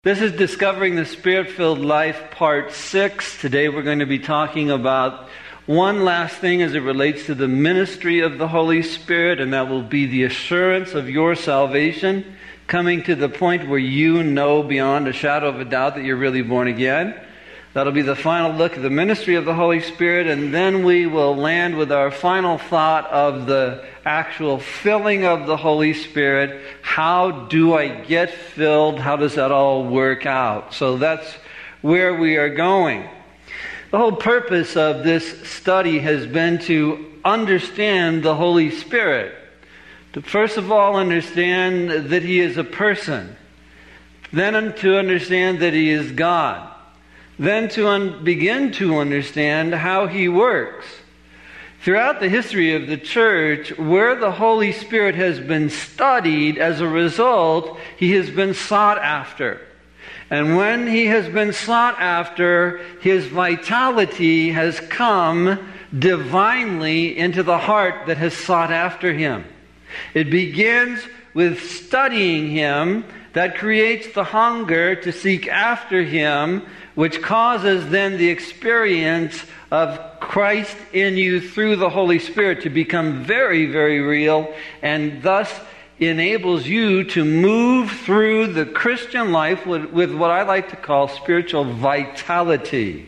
This is Discovering the Spirit-Filled Life, Part 6. Today we're going to be talking about one last thing as it relates to the ministry of the Holy Spirit, and that will be the assurance of your salvation, coming to the point where you know beyond a shadow of a doubt that you're really born again. That'll be the final look at the ministry of the Holy Spirit, and then we will land with our final thought of the actual filling of the Holy Spirit. How do I get filled? How does that all work out? So that's where we are going. The whole purpose of this study has been to understand the Holy Spirit. To first of all understand that He is a person. Then to understand that He is God. Then to begin to understand how He works. Throughout the history of the church, where the Holy Spirit has been studied, as a result, He has been sought after. And when He has been sought after, His vitality has come divinely into the heart that has sought after Him. It begins with studying Him. That creates the hunger to seek after Him, which causes then the experience of Christ in you through the Holy Spirit to become very, very real, and thus enables you to move through the Christian life with what I like to call spiritual vitality.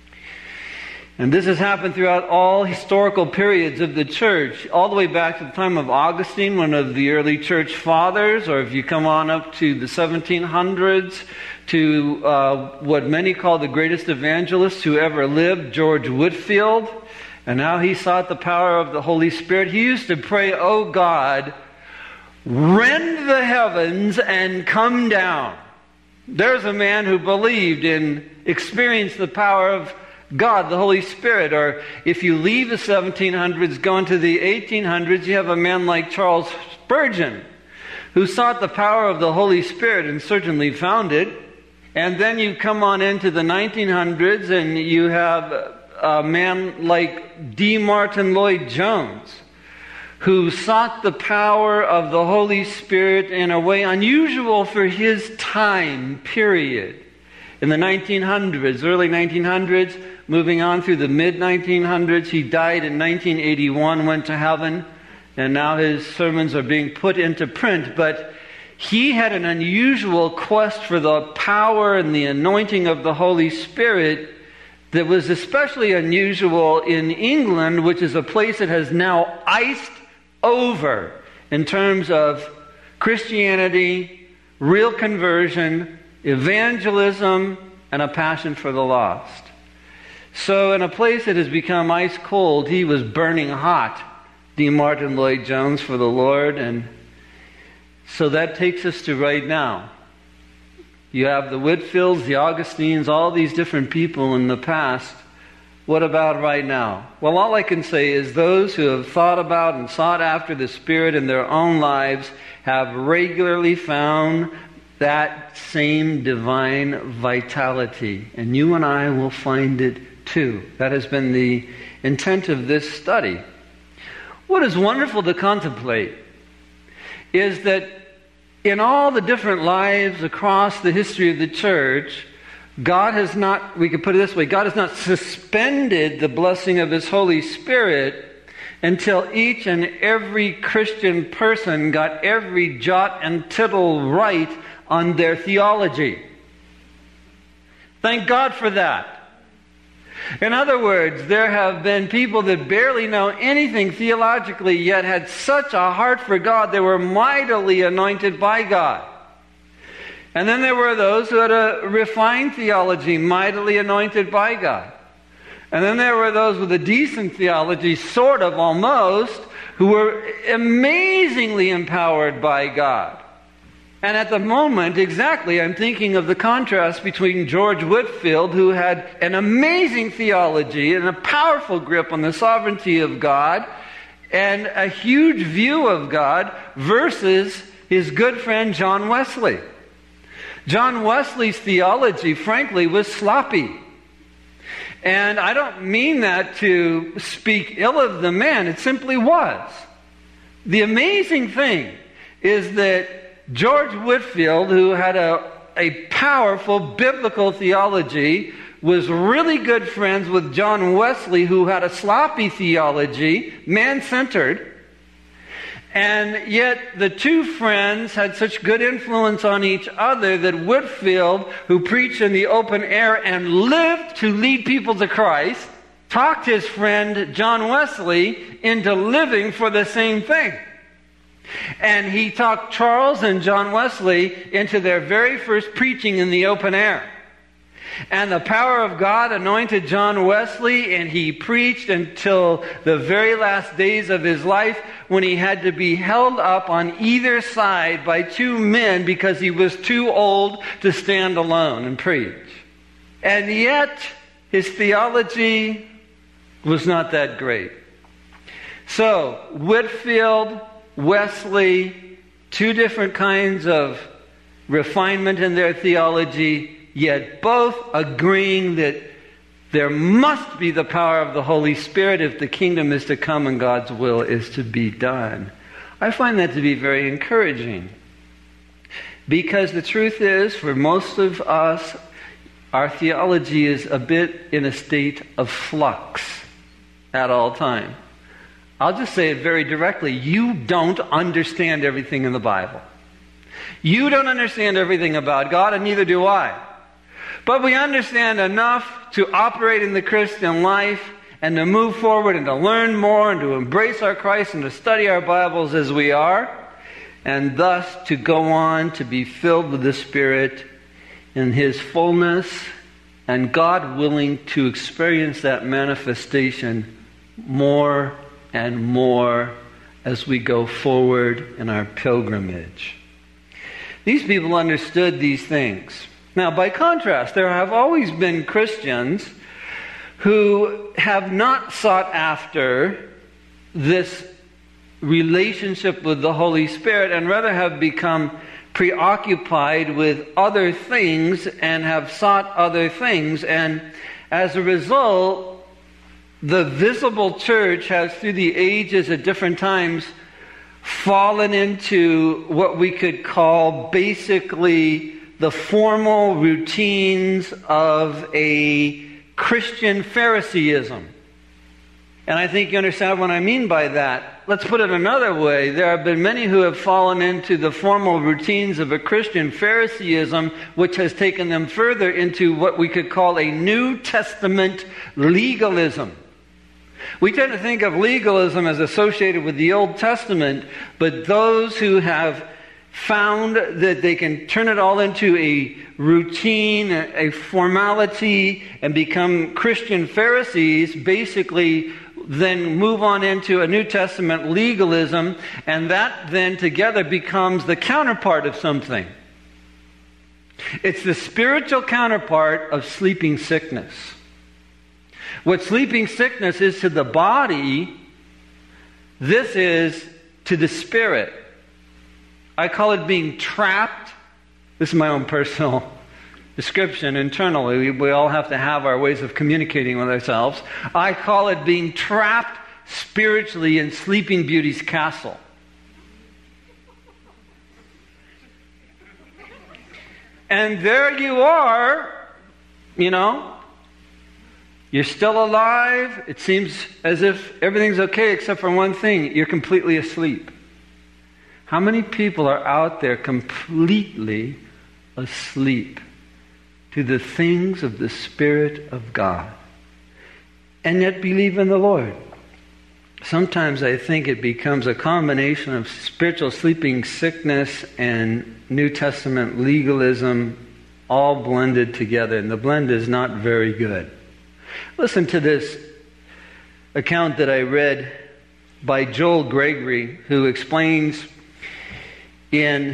And this has happened throughout all historical periods of the church, all the way back to the time of Augustine, one of the early church fathers, or if you come on up to the 1700s, to what many call the greatest evangelist who ever lived, George Whitefield, and how he sought the power of the Holy Spirit. He used to pray, "Oh God, rend the heavens and come down." There's a man who believed in, experienced the power of God, the Holy Spirit. Or if you leave the 1700s, go into the 1800s, you have a man like Charles Spurgeon, who sought the power of the Holy Spirit and certainly found it. And then you come on into the 1900s and you have a man like D. Martin Lloyd-Jones, who sought the power of the Holy Spirit in a way unusual for his time period. In the 1900s, early 1900s, moving on through the mid-1900s, he died in 1981, went to heaven, and now his sermons are being put into print. But he had an unusual quest for the power and the anointing of the Holy Spirit that was especially unusual in England, which is a place that has now iced over in terms of Christianity, real conversion, evangelism, and a passion for the lost. So in a place that has become ice cold, he was burning hot, D. Martin Lloyd-Jones, for the Lord. And so that takes us to right now. You have the Whitefields, the Augustines, all these different people in the past. What about right now? Well, all I can say is those who have thought about and sought after the Spirit in their own lives have regularly found that same divine vitality. And you and I will find it too. That has been the intent of this study. What is wonderful to contemplate is that in all the different lives across the history of the church, God has not, we could put it this way, God has not suspended the blessing of His Holy Spirit until each and every Christian person got every jot and tittle right on their theology. Thank God for that. In other words, there have been people that barely know anything theologically, yet had such a heart for God, they were mightily anointed by God. And then there were those who had a refined theology, mightily anointed by God. And then there were those with a decent theology, sort of, almost, who were amazingly empowered by God. And at the moment, exactly, I'm thinking of the contrast between George Whitefield, who had an amazing theology and a powerful grip on the sovereignty of God and a huge view of God, versus his good friend John Wesley. John Wesley's theology, frankly, was sloppy. And I don't mean that to speak ill of the man. It simply was. The amazing thing is that George Whitefield, who had a a powerful biblical theology, was really good friends with John Wesley, who had a sloppy theology, man-centered. And yet the two friends had such good influence on each other that Whitefield, who preached in the open air and lived to lead people to Christ, talked his friend John Wesley into living for the same thing. And he talked Charles and John Wesley into their very first preaching in the open air. And the power of God anointed John Wesley, and he preached until the very last days of his life, when he had to be held up on either side by two men because he was too old to stand alone and preach. And yet, his theology was not that great. So, Whitefield, Wesley, two different kinds of refinement in their theology, yet both agreeing that there must be the power of the Holy Spirit if the kingdom is to come and God's will is to be done. I find that to be very encouraging. Because the truth is, for most of us, our theology is a bit in a state of flux at all time. I'll just say it very directly. You don't understand everything in the Bible. You don't understand everything about God, and neither do I. But we understand enough to operate in the Christian life and to move forward and to learn more and to embrace our Christ and to study our Bibles as we are, and thus to go on to be filled with the Spirit in His fullness, and God willing to experience that manifestation more and more as we go forward in our pilgrimage. These people understood these things. Now, by contrast, there have always been Christians who have not sought after this relationship with the Holy Spirit and rather have become preoccupied with other things and have sought other things. And as a result, the visible church has, through the ages at different times, fallen into what we could call basically the formal routines of a Christian Phariseeism. And I think you understand what I mean by that. Let's put it another way. There have been many who have fallen into the formal routines of a Christian Phariseeism, which has taken them further into what we could call a New Testament legalism. We tend to think of legalism as associated with the Old Testament, but those who have found that they can turn it all into a routine, a formality, and become Christian Pharisees, basically then move on into a New Testament legalism, and that then together becomes the counterpart of something. It's the spiritual counterpart of sleeping sickness. What sleeping sickness is to the body, this is to the spirit. I call it being trapped. This is my own personal description internally. We all have to have our ways of communicating with ourselves. I call it being trapped spiritually in Sleeping Beauty's castle. And there you are, you're still alive. It seems as if everything's okay except for one thing. You're completely asleep. How many people are out there completely asleep to the things of the Spirit of God and yet believe in the Lord? Sometimes I think it becomes a combination of spiritual sleeping sickness and New Testament legalism all blended together, and the blend is not very good. Listen to this account that I read by Joel Gregory, who explains in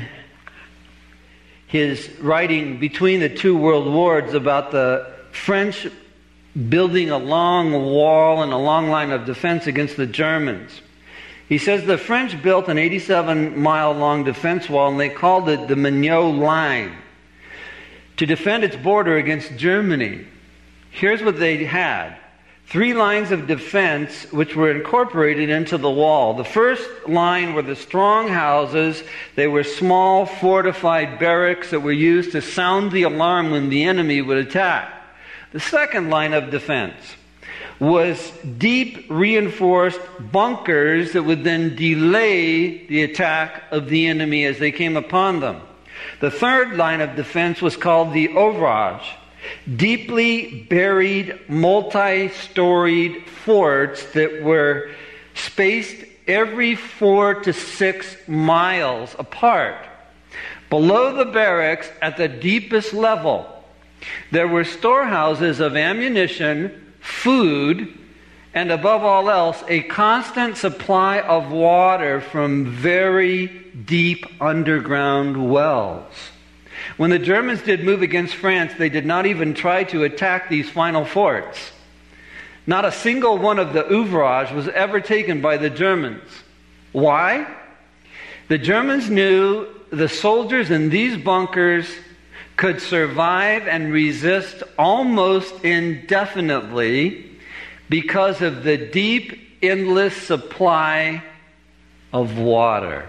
his writing Between the Two World Wars about the French building a long wall and a long line of defense against the Germans. He says the French built an 87-mile-long defense wall, and they called it the Maginot Line, to defend its border against Germany. Here's what they had. 3 lines of defense which were incorporated into the wall. The first line were the strong houses. They were small fortified barracks that were used to sound the alarm when the enemy would attack. The second line of defense was deep reinforced bunkers that would then delay the attack of the enemy as they came upon them. The third line of defense was called the ouvrage. Deeply buried, multi-storied forts that were spaced every 4 to 6 miles apart. Below the barracks, at the deepest level, there were storehouses of ammunition, food, and above all else, a constant supply of water from very deep underground wells. When the Germans did move against France, they did not even try to attack these final forts. Not a single one of the ouvrage was ever taken by the Germans. Why? The Germans knew the soldiers in these bunkers could survive and resist almost indefinitely because of the deep, endless supply of water.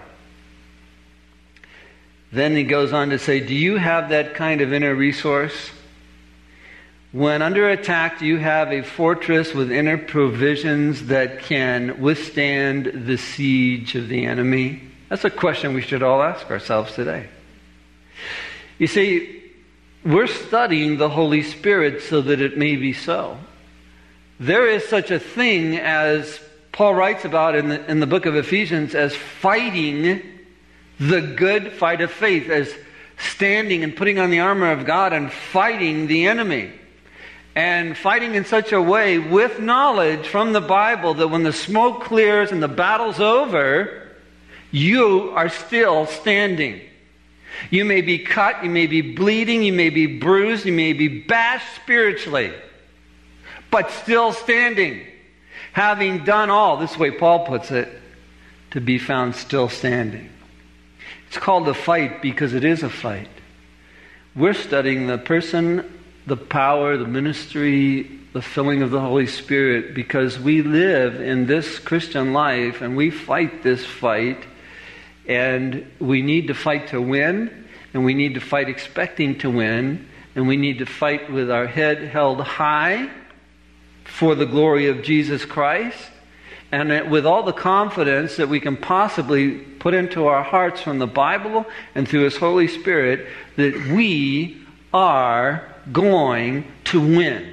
Then he goes on to say, do you have that kind of inner resource? When under attack, do you have a fortress with inner provisions that can withstand the siege of the enemy? That's a question we should all ask ourselves today. You see, we're studying the Holy Spirit so that it may be so. There is such a thing as Paul writes about in the book of Ephesians as fighting the good fight of faith, as standing and putting on the armor of God and fighting the enemy. And fighting in such a way with knowledge from the Bible that when the smoke clears and the battle's over, you are still standing. You may be cut, you may be bleeding, you may be bruised, you may be bashed spiritually, but still standing. Having done all, this is the way Paul puts it, to be found still standing. It's called a fight because it is a fight. We're studying the person, the power, the ministry, the filling of the Holy Spirit because we live in this Christian life and we fight this fight, and we need to fight to win, and we need to fight expecting to win, and we need to fight with our head held high for the glory of Jesus Christ, and with all the confidence that we can possibly put into our hearts from the Bible and through His Holy Spirit that we are going to win.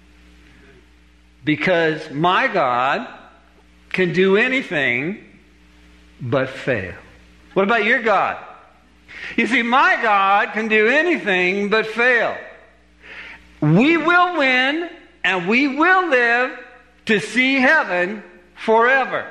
Because my God can do anything but fail. What about your God? You see, my God can do anything but fail. We will win and we will live to see heaven forever.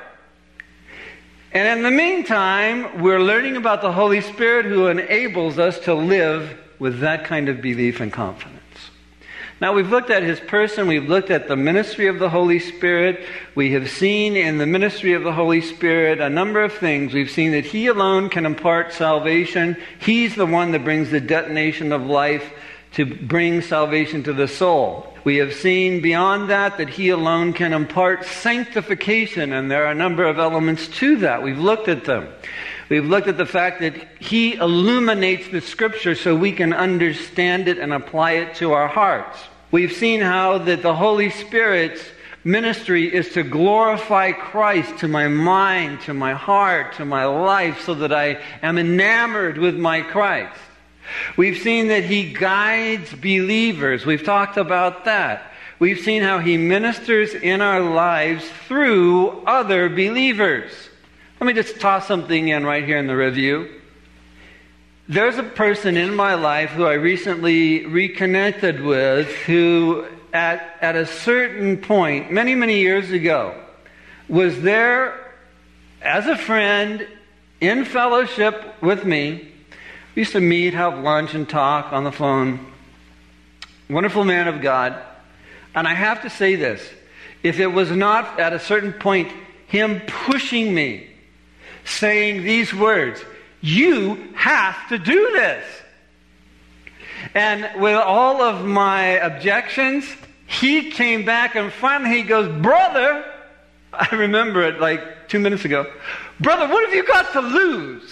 And in the meantime, we're learning about the Holy Spirit who enables us to live with that kind of belief and confidence. Now, we've looked at His person, we've looked at the ministry of the Holy Spirit. We have seen in the ministry of the Holy Spirit a number of things. We've seen that He alone can impart salvation. He's the one that brings the detonation of life to bring salvation to the soul. We have seen beyond that He alone can impart sanctification, and there are a number of elements to that. We've looked at them. We've looked at the fact that He illuminates the Scripture so we can understand it and apply it to our hearts. We've seen how that the Holy Spirit's ministry is to glorify Christ to my mind, to my heart, to my life, so that I am enamored with my Christ. We've seen that He guides believers. We've talked about that. We've seen how He ministers in our lives through other believers. Let me just toss something in right here in the review. There's a person in my life who I recently reconnected with who at a certain point, many, many years ago, was there as a friend in fellowship with me. We used to meet, have lunch, and talk on the phone. Wonderful man of God. And I have to say this. If it was not at a certain point him pushing me, saying these words, you have to do this. And with all of my objections, he came back and finally he goes, brother, I remember it like 2 minutes ago, brother, what have you got to lose?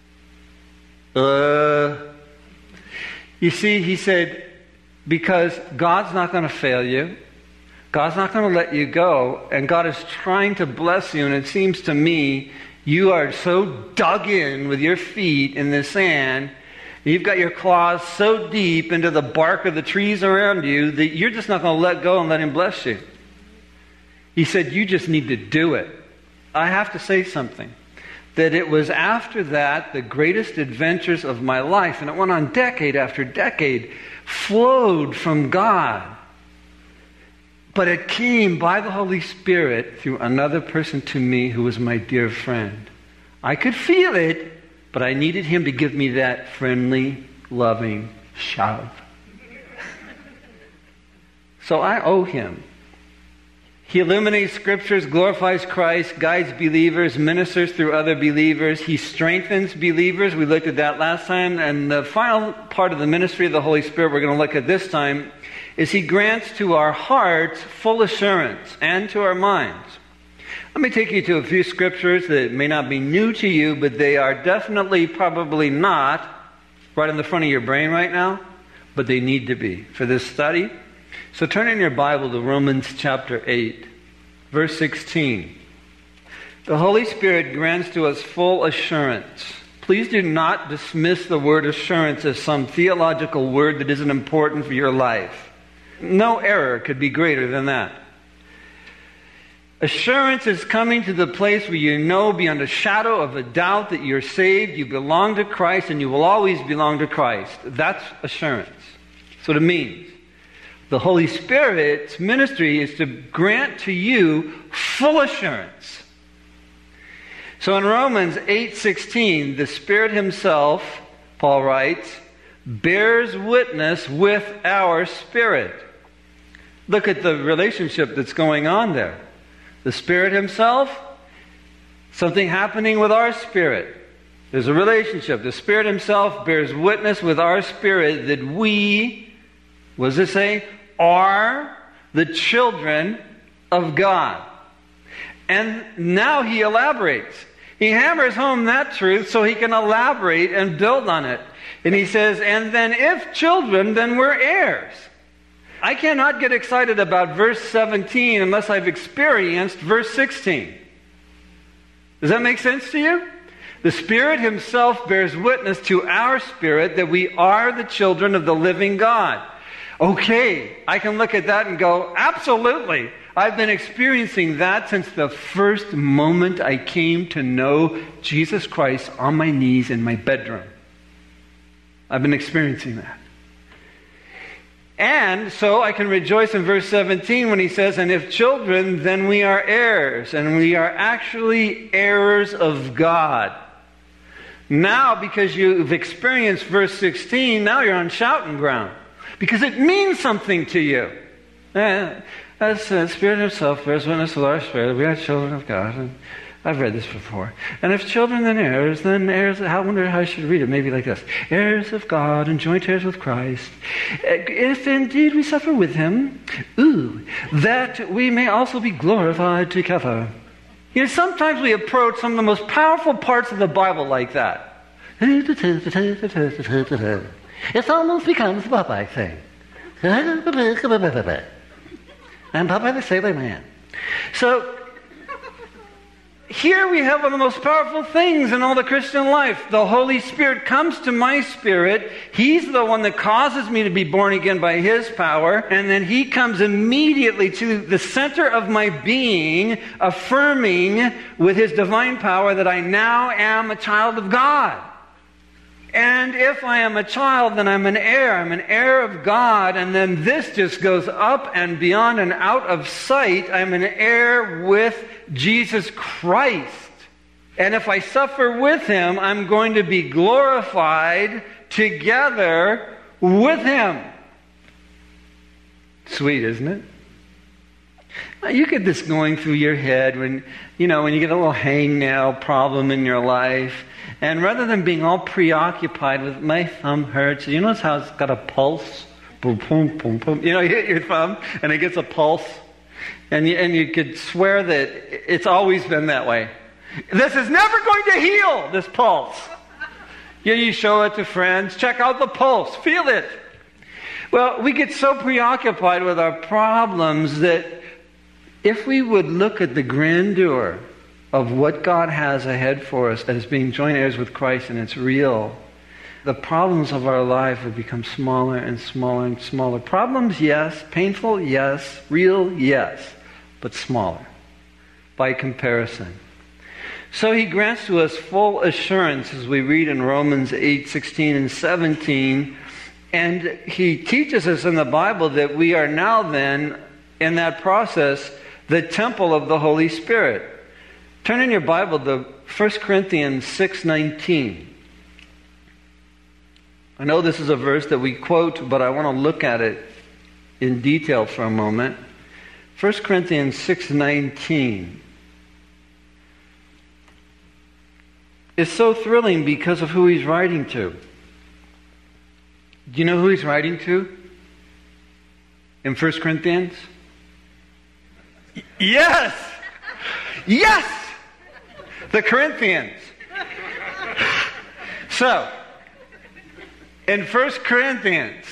You see, he said, because God's not going to fail you. God's not going to let you go. And God is trying to bless you. And it seems to me you are so dug in with your feet in the sand. You've got your claws so deep into the bark of the trees around you that you're just not going to let go and let Him bless you. He said, you just need to do it. I have to say something. That it was after that, the greatest adventures of my life, and it went on decade after decade, flowed from God. But it came by the Holy Spirit through another person to me who was my dear friend. I could feel it, but I needed him to give me that friendly, loving shove. So I owe him. He illuminates scriptures, glorifies Christ, guides believers, ministers through other believers. He strengthens believers. We looked at that last time. And the final part of the ministry of the Holy Spirit we're going to look at this time is He grants to our hearts full assurance and to our minds. Let me take you to a few scriptures that may not be new to you, but they are definitely, probably not right in the front of your brain right now, but they need to be for this study. So turn in your Bible to Romans chapter 8, verse 16. The Holy Spirit grants to us full assurance. Please do not dismiss the word assurance as some theological word that isn't important for your life. No error could be greater than that. Assurance is coming to the place where you know beyond a shadow of a doubt that you're saved, you belong to Christ, and you will always belong to Christ. That's assurance. That's what it means. The Holy Spirit's ministry is to grant to you full assurance. So in Romans 8:16, the Spirit Himself, Paul writes, bears witness with our spirit. Look at the relationship that's going on there. The Spirit Himself, something happening with our spirit. There's a relationship. The Spirit Himself bears witness with our spirit that we, what does it say? Are the children of God. And now he elaborates. He hammers home that truth so he can elaborate and build on it. And he says, and then if children, then we're heirs. I cannot get excited about verse 17 unless I've experienced verse 16. Does that make sense to you? The Spirit Himself bears witness to our spirit that we are the children of the living God. Okay, I can look at that and go, absolutely. I've been experiencing that since the first moment I came to know Jesus Christ on my knees in my bedroom. I've been experiencing that. And so I can rejoice in verse 17 when he says, and if children, then we are heirs. And we are actually heirs of God. Now, because you've experienced verse 16, now you're on shouting ground. Because it means something to you. As the Spirit Himself bears witness with our spirit, we are children of God. And I've read this before. And if children, then heirs, I wonder how I should read it. Maybe like this. Heirs of God and joint heirs with Christ. If indeed we suffer with Him, that we may also be glorified together. You know, sometimes we approach some of the most powerful parts of the Bible like that. It almost becomes a Popeye thing. And Popeye the Sailor Man. So, here we have one of the most powerful things in all the Christian life. The Holy Spirit comes to my spirit. He's the one that causes me to be born again by His power. And then He comes immediately to the center of my being, affirming with His divine power that I now am a child of God. And if I am a child, then I'm an heir. I'm an heir of God. And then this just goes up and beyond and out of sight. I'm an heir with Jesus Christ. And if I suffer with Him, I'm going to be glorified together with Him. Sweet, isn't it? Now, you get this going through your head when you get a little hangnail problem in your life. And rather than being all preoccupied with my thumb hurts, you notice how it's got a pulse? boom, boom, boom, boom. You hit your thumb and it gets a pulse. And you could swear that it's always been that way. This is never going to heal, this pulse. You show it to friends. Check out the pulse. Feel it. Well, we get so preoccupied with our problems that if we would look at the grandeur of what God has ahead for us as being joint heirs with Christ, and it's real, the problems of our life would become smaller and smaller and smaller. Problems, yes. Painful, yes. Real, yes. But smaller by comparison. So he grants to us full assurance as we read in Romans 8:16 and 17. And he teaches us in the Bible that we are now then, in that process, the temple of the Holy Spirit. Turn in your Bible to 1 Corinthians 6:19. I know this is a verse that we quote, but I want to look at it in detail for a moment. 1 Corinthians 6:19. It's so thrilling because of who he's writing to. Do you know who he's writing to in 1 Corinthians? Yes! Yes! The Corinthians. So, in 1 Corinthians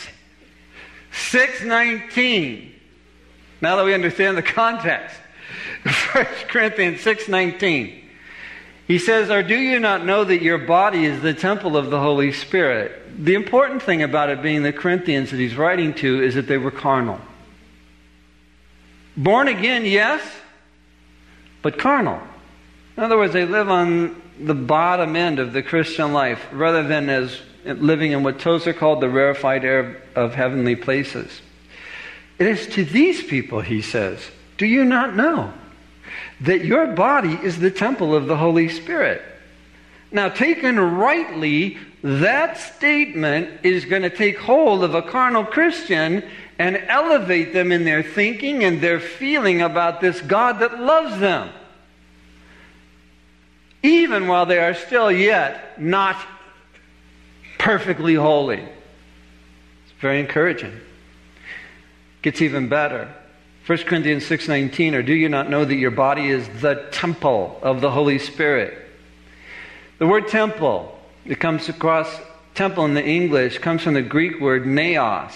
6:19, now that we understand the context, 1 Corinthians 6:19, he says, or do you not know that your body is the temple of the Holy Spirit? The important thing about it being the Corinthians that he's writing to is that they were carnal. Born again, yes, but carnal. In other words, they live on the bottom end of the Christian life rather than as living in what Tozer called the rarefied air of heavenly places. It is to these people, he says, do you not know that your body is the temple of the Holy Spirit? Now, taken rightly, that statement is going to take hold of a carnal Christian and elevate them in their thinking and their feeling about this God that loves them, even while they are still yet not perfectly holy. It's very encouraging. Gets even better. 1 Corinthians 6:19, or do you not know that your body is the temple of the Holy Spirit? The word temple, it comes across, temple in the English, comes from the Greek word naos.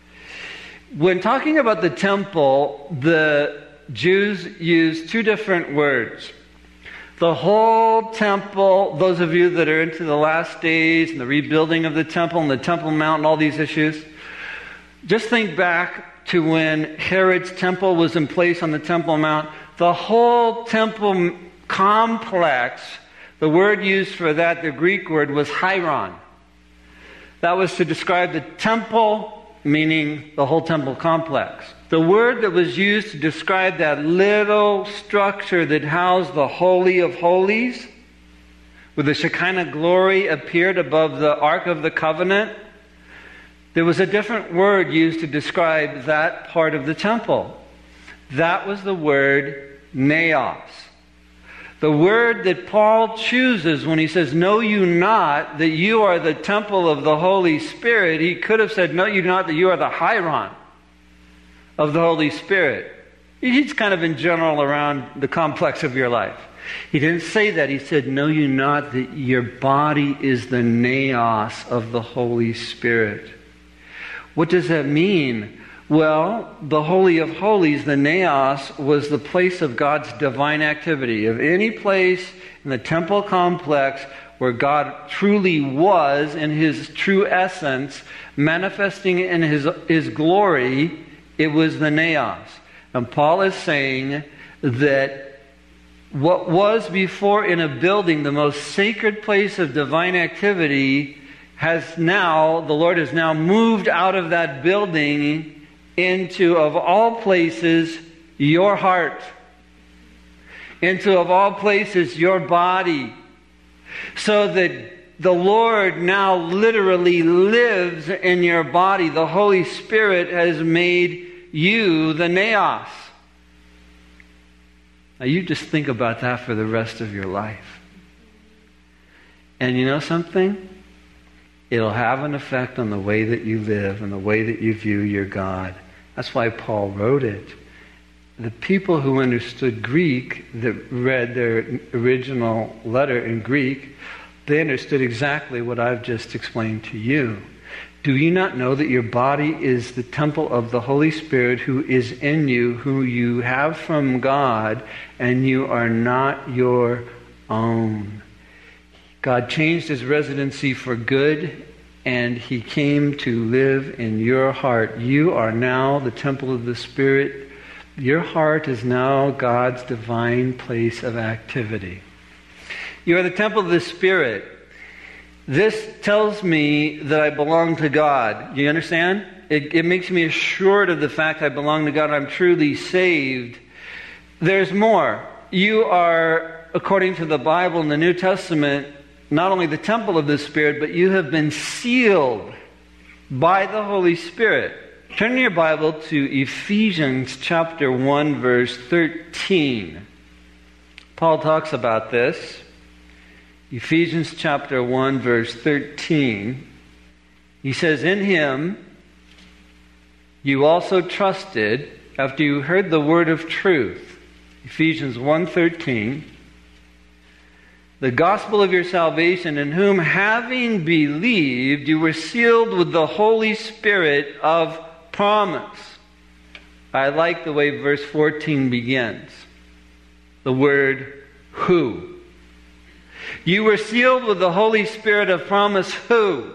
When talking about the temple, the Jews use two different words. The whole temple, those of you that are into the last days and the rebuilding of the temple and the Temple Mount and all these issues, just think back to when Herod's temple was in place on the Temple Mount. The whole temple complex, the word used for that, the Greek word, was hieron. That was to describe the temple, meaning the whole temple complex. The word that was used to describe that little structure that housed the Holy of Holies, where the Shekinah glory appeared above the Ark of the Covenant, there was a different word used to describe that part of the temple. That was the word naos. The word that Paul chooses when he says, know you not that you are the temple of the Holy Spirit, he could have said, know you not that you are the hieron of the Holy Spirit. He's kind of in general around the complex of your life. He didn't say that. He said, know you not that your body is the naos of the Holy Spirit. What does that mean? Well, the Holy of Holies, the naos, was the place of God's divine activity. Of any place in the temple complex where God truly was in His true essence, manifesting in His glory, it was the naos. And Paul is saying that what was before in a building the most sacred place of divine activity the Lord has now moved out of that building into, of all places, your heart. Into, of all places, your body. So that the Lord now literally lives in your body. The Holy Spirit has made you the naos. Now you just think about that for the rest of your life. And you know something? it'll have an effect on the way that you live and the way that you view your God. That's why Paul wrote it. The people who understood Greek, that read their original letter in Greek, they understood exactly what I've just explained to you. Do you not know that your body is the temple of the Holy Spirit who is in you, who you have from God, and you are not your own? God changed his residency for good, and he came to live in your heart. You are now the temple of the Spirit. Your heart is now God's divine place of activity. You are the temple of the Spirit. This tells me that I belong to God. You understand? It makes me assured of the fact I belong to God. I'm truly saved. There's more. You are, according to the Bible in the New Testament, not only the temple of the Spirit, but you have been sealed by the Holy Spirit. Turn your Bible to Ephesians chapter 1, verse 13. Paul talks about this. Ephesians chapter 1, verse 13. He says, in him you also trusted after you heard the word of truth. Ephesians 1:13. The gospel of your salvation, in whom having believed, you were sealed with the Holy Spirit of promise. I like the way verse 14 begins. The word who. You were sealed with the Holy Spirit of promise, who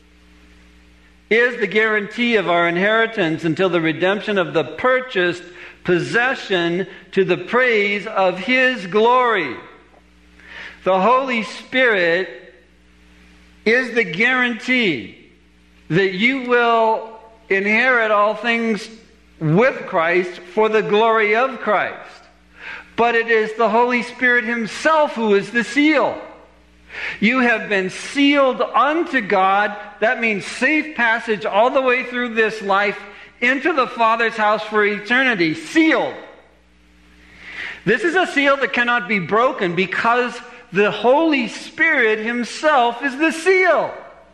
is the guarantee of our inheritance until the redemption of the purchased possession to the praise of his glory. The Holy Spirit is the guarantee that you will inherit all things with Christ for the glory of Christ. But it is the Holy Spirit himself who is the seal. You have been sealed unto God. That means safe passage all the way through this life into the Father's house for eternity. Sealed. This is a seal that cannot be broken because the Holy Spirit himself is the seal.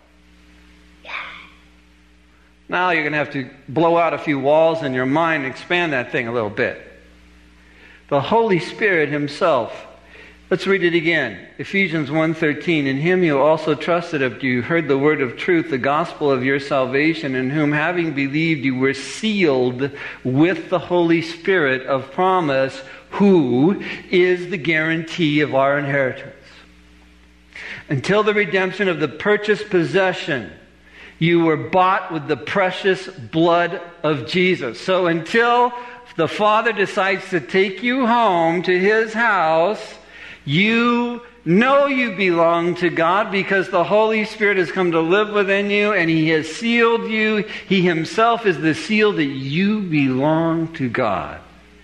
Now you're going to have to blow out a few walls in your mind and expand that thing a little bit. The Holy Spirit himself. Let's read it again. Ephesians 1:13. In him you also trusted after you heard the word of truth, the gospel of your salvation, in whom having believed you were sealed with the Holy Spirit of promise, who is the guarantee of our inheritance. Until the redemption of the purchased possession, you were bought with the precious blood of Jesus. So until the Father decides to take you home to his house, you know you belong to God because the Holy Spirit has come to live within you and he has sealed you. He himself is the seal that you belong to God.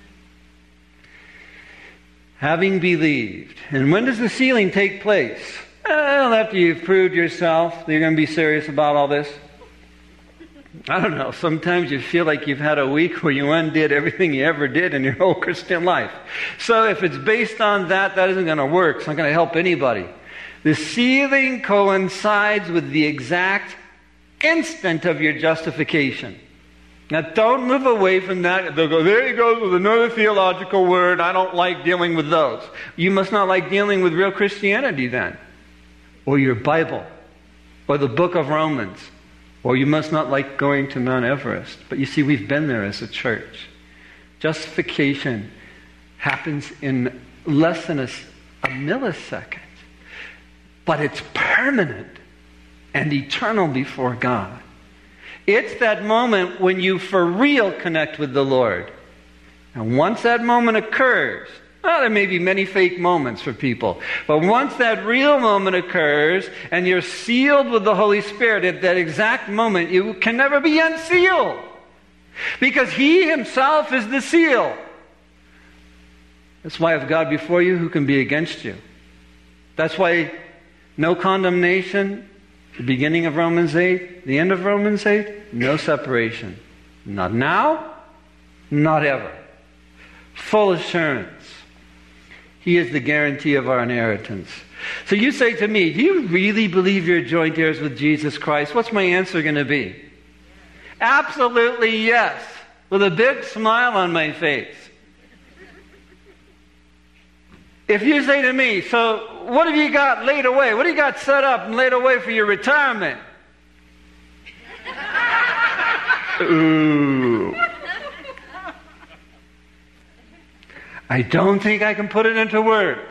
Having believed. And when does the sealing take place? Well, after you've proved yourself that you're going to be serious about all this. I don't know. Sometimes you feel like you've had a week where you undid everything you ever did in your whole Christian life. So if it's based on that, that isn't going to work. It's not going to help anybody. The sealing coincides with the exact instant of your justification. Now don't move away from that. They'll go, there he goes with another theological word. I don't like dealing with those. You must not like dealing with real Christianity then. Or your Bible. Or the book of Romans. Or you must not like going to Mount Everest. But you see, we've been there as a church. Justification happens in less than a millisecond. But it's permanent and eternal before God. It's that moment when you for real connect with the Lord. And once that moment occurs, well, there may be many fake moments for people. But once that real moment occurs and you're sealed with the Holy Spirit, at that exact moment, you can never be unsealed. Because he himself is the seal. That's why if God before you, who can be against you? That's why no condemnation, the beginning of Romans 8, the end of Romans 8, no separation. Not now, not ever. Full assurance. He is the guarantee of our inheritance. So you say to me, do you really believe you're joint heirs with Jesus Christ? What's my answer going to be? Absolutely yes, with a big smile on my face. If you say to me, so what have you got laid away? What do you got set up and laid away for your retirement? Ooh. I don't think I can put it into words.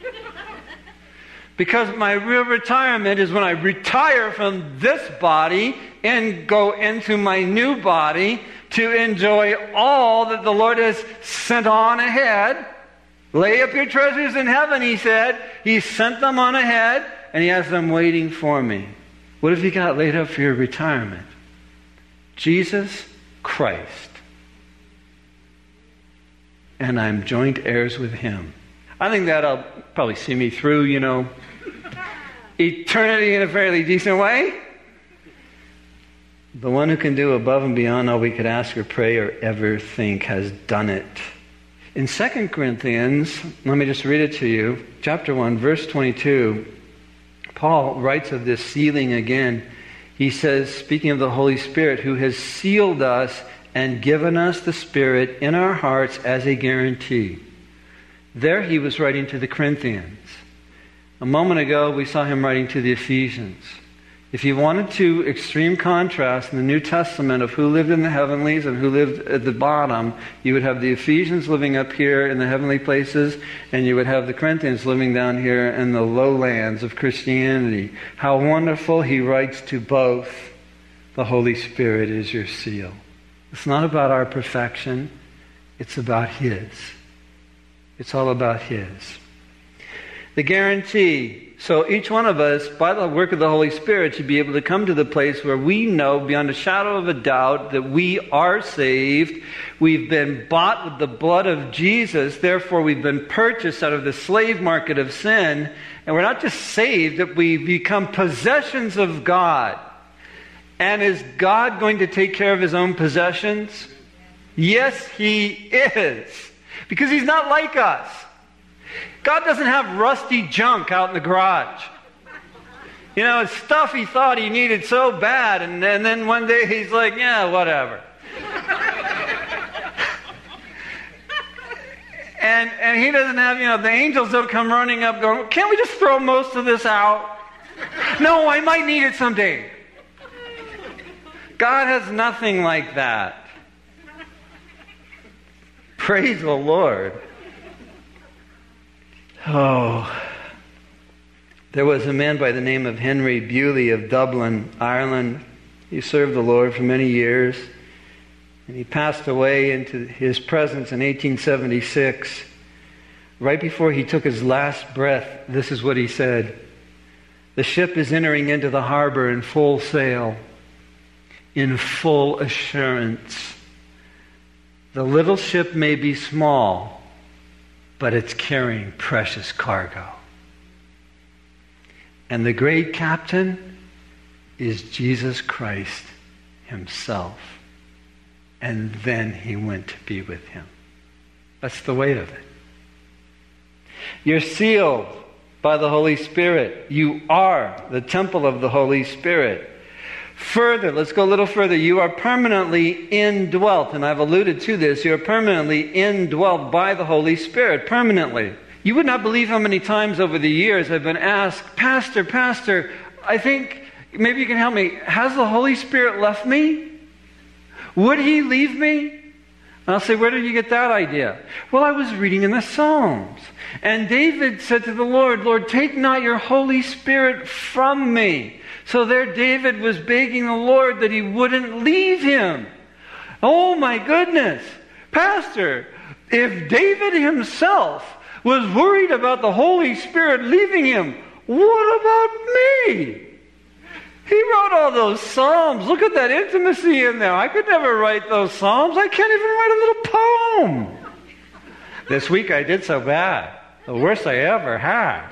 Because my real retirement is when I retire from this body and go into my new body to enjoy all that the Lord has sent on ahead. Lay up your treasures in heaven, he said. He sent them on ahead, and he has them waiting for me. What have you got laid up for your retirement? Jesus Christ. And I'm joint heirs with him. I think that'll probably see me through, eternity in a fairly decent way. The one who can do above and beyond all we could ask or pray or ever think has done it. In 2 Corinthians, let me just read it to you, chapter 1, verse 22, Paul writes of this sealing again. He says, speaking of the Holy Spirit, who has sealed us and given us the Spirit in our hearts as a guarantee. There he was writing to the Corinthians. A moment ago, we saw him writing to the Ephesians. If you wanted to extreme contrast in the New Testament of who lived in the heavenlies and who lived at the bottom, you would have the Ephesians living up here in the heavenly places, and you would have the Corinthians living down here in the lowlands of Christianity. How wonderful, he writes to both. The Holy Spirit is your seal. It's not about our perfection. It's about his. It's all about his. The guarantee. So each one of us, by the work of the Holy Spirit, should be able to come to the place where we know beyond a shadow of a doubt that we are saved. We've been bought with the blood of Jesus. Therefore, we've been purchased out of the slave market of sin. And we're not just saved, that we become possessions of God. And is God going to take care of his own possessions? Yes, he is. Because he's not like us. God doesn't have rusty junk out in the garage. It's stuff he thought he needed so bad, and then one day he's like, yeah, whatever. and he doesn't have, the angels don't come running up going, can't we just throw most of this out? No, I might need it someday. God has nothing like that. Praise the Lord. Oh, there was a man by the name of Henry Bewley of Dublin, Ireland. He served the Lord for many years, and he passed away into his presence in 1876. Right before he took his last breath, this is what he said: "The ship is entering into the harbor in full sail, in full assurance. The little ship may be small, but it's carrying precious cargo. And the great captain is Jesus Christ himself." And then he went to be with him. That's the weight of it. You're sealed by the Holy Spirit. You are the temple of the Holy Spirit. Further, let's go a little further. You are permanently indwelt, and I've alluded to this. You're permanently indwelt by the Holy Spirit, permanently. You would not believe how many times over the years I've been asked, Pastor, I think maybe you can help me. Has the Holy Spirit left me? Would he leave me? And I'll say, where did you get that idea? Well, I was reading in the Psalms. And David said to the Lord, Lord, take not your Holy Spirit from me. So there David was begging the Lord that he wouldn't leave him. Oh my goodness. Pastor, if David himself was worried about the Holy Spirit leaving him, what about me? He wrote all those Psalms. Look at that intimacy in there. I could never write those Psalms. I can't even write a little poem. This week I did so bad. The worst I ever had.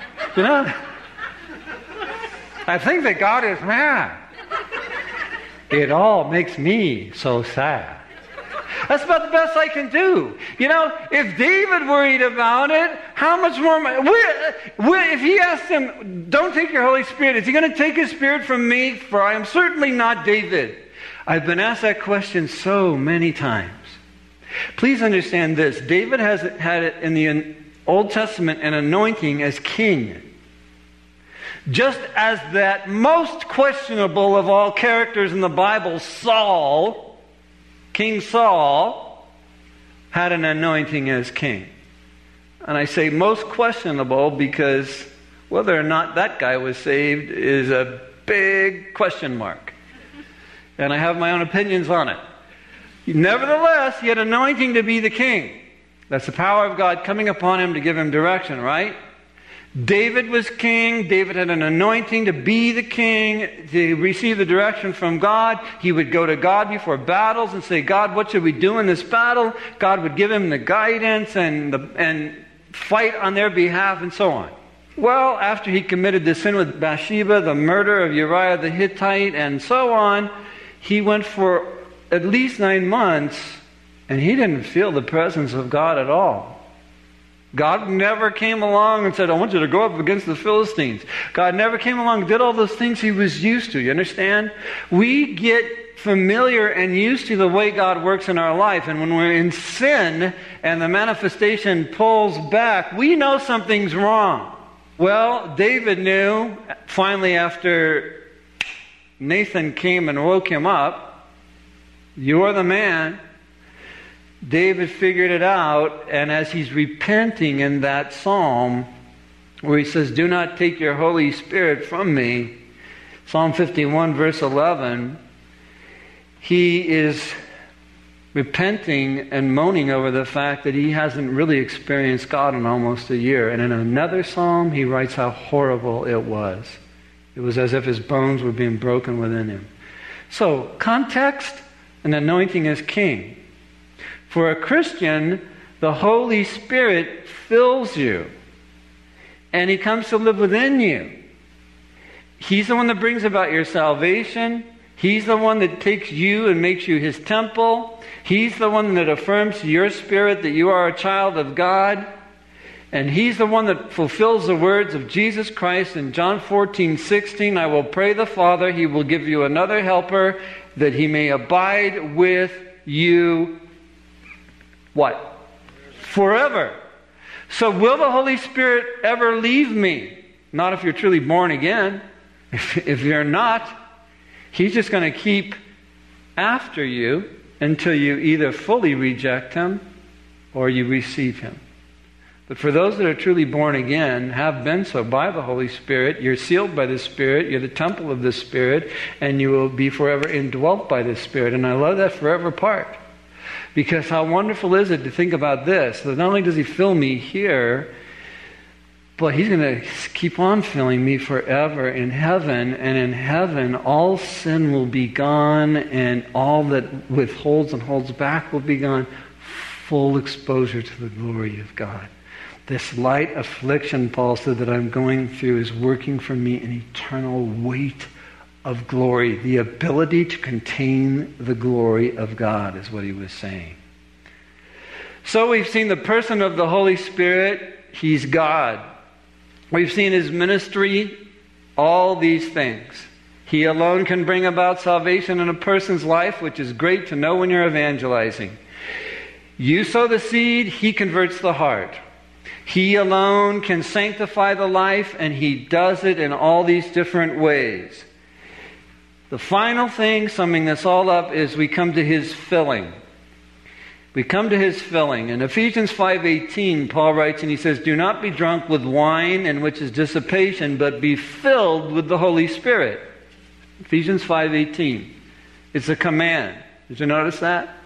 I think that God is mad. It all makes me so sad. That's about the best I can do. You know, if David worried about it, how much more... If he asked him, don't take your Holy Spirit, is he going to take his Spirit from me? For I am certainly not David. I've been asked that question so many times. Please understand this. David has had in the Old Testament an anointing as king. Just as that most questionable of all characters in the Bible, Saul, King Saul, had an anointing as king. And I say most questionable because whether or not that guy was saved is a big question mark. And I have my own opinions on it. Nevertheless, he had anointing to be the king. That's the power of God coming upon him to give him direction, right? David was king. David had an anointing to be the king, to receive the direction from God. He would go to God before battles and say, God, what should we do in this battle? God would give him the guidance and fight on their behalf and so on. Well, after he committed the sin with Bathsheba, the murder of Uriah the Hittite, and so on, he went for at least 9 months, and he didn't feel the presence of God at all. God never came along and said, I want you to go up against the Philistines. God never came along and did all those things he was used to. You understand? We get familiar and used to the way God works in our life. And when we're in sin and the manifestation pulls back, we know something's wrong. Well, David knew, finally after Nathan came and woke him up, you're the man. David figured it out, and as he's repenting in that psalm where he says, do not take your Holy Spirit from me, Psalm 51 verse 11, he is repenting and moaning over the fact that he hasn't really experienced God in almost a year. And in another psalm, he writes how horrible it was. It was as if his bones were being broken within him. So, context and anointing as king. For a Christian, the Holy Spirit fills you. And He comes to live within you. He's the one that brings about your salvation. He's the one that takes you and makes you His temple. He's the one that affirms to your spirit that you are a child of God. And He's the one that fulfills the words of Jesus Christ in John 14:16. I will pray the Father, He will give you another helper, that He may abide with you. What? Forever. So will the Holy Spirit ever leave me? Not if you're truly born again. If you're not, He's just going to keep after you until you either fully reject Him or you receive Him. But for those that are truly born again, have been so by the Holy Spirit, you're sealed by the Spirit, you're the temple of the Spirit, and you will be forever indwelt by the Spirit. And I love that forever part. Because how wonderful is it to think about this, that not only does He fill me here, but He's going to keep on filling me forever in heaven. And in heaven, all sin will be gone, and all that withholds and holds back will be gone. Full exposure to the glory of God. This light affliction, Paul said, that I'm going through is working for me an eternal weight of glory. The ability to contain the glory of God is what he was saying. So we've seen the person of the Holy Spirit. He's God. We've seen His ministry, all these things. He alone can bring about salvation in a person's life, which is great to know when you're evangelizing. You sow the seed, He converts the heart. He alone can sanctify the life, and He does it in all these different ways. The final thing, summing this all up, is we come to His filling. We come to His filling. In Ephesians 5:18, Paul writes, and he says, do not be drunk with wine, in which is dissipation, but be filled with the Holy Spirit. Ephesians 5:18. It's a command. Did you notice that?